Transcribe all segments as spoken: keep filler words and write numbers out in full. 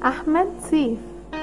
أحمد سيف.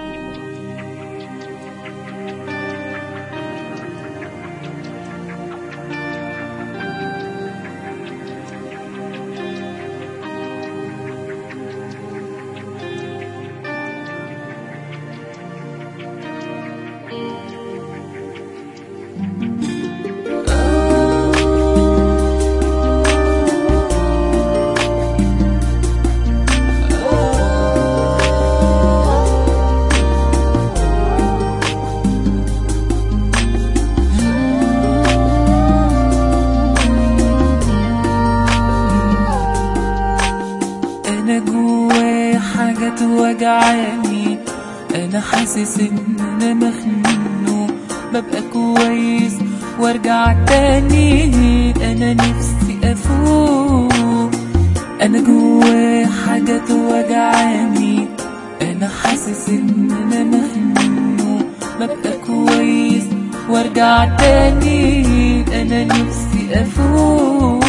أنا جوايا حاجات وجعاني، أنا حاسس إن أنا مخنوق، ببقى كويس وارجع تاني، أنا نفسي أفوق. أنا جوايا حاجات وجعاني، أنا حاسس إن أنا مخنوق، ببقى كويس وارجع تاني، أنا نفسي أفوق.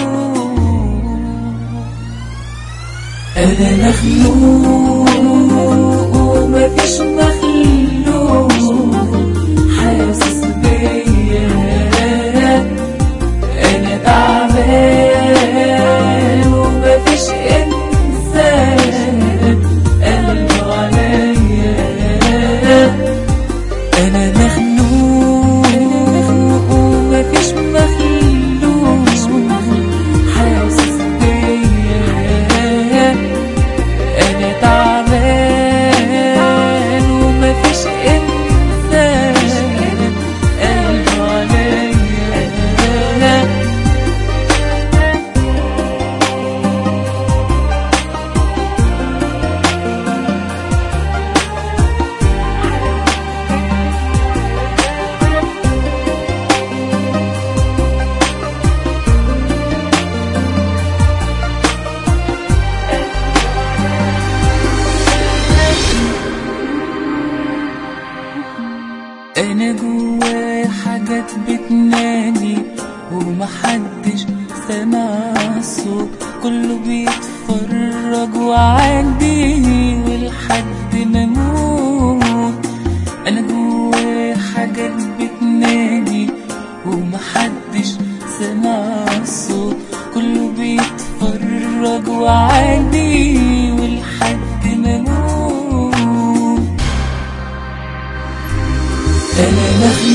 أنا مخلوق ومفيش مخلوق حاسس بيا، أنا تعبان ومفيش إنسان قلبه عليا. أنا مخلوق ومفيش مخلوق حاسس بيا، أنا تعبان ومفيش إنسان قلبه عليا. أنا جوايا حاجات بتنادي ومحدش سامع الصوت، كله بيتفرج وعندي ولحد ما اموت. أنا جوايا حاجات بتنادي ومحدش سامع الصوت، كله بيتفرج وعندي ولحد ما اموت. أنا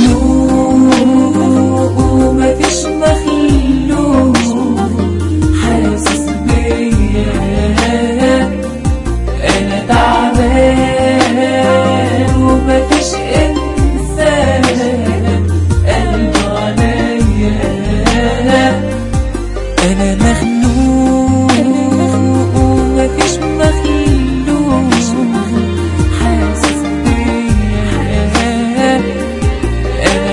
مخلوق ومفيش مخلوق حاسس بيا، أنا تعبان ومفيش إنسان قلبه عليا. أنا مخلوق ومفيش مخلوق حاسس بيا، أنا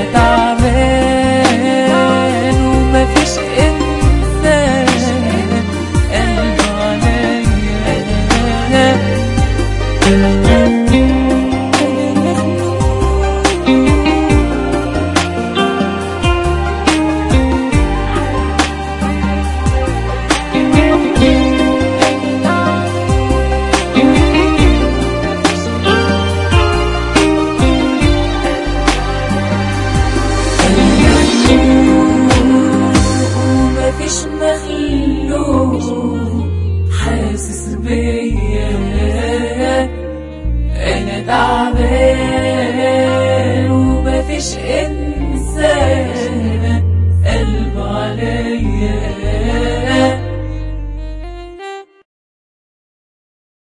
تعبان ومفيش إنسان قلبه عليا. ومفيش مخلوق حاسس بيا، أنا تعبان ومفيش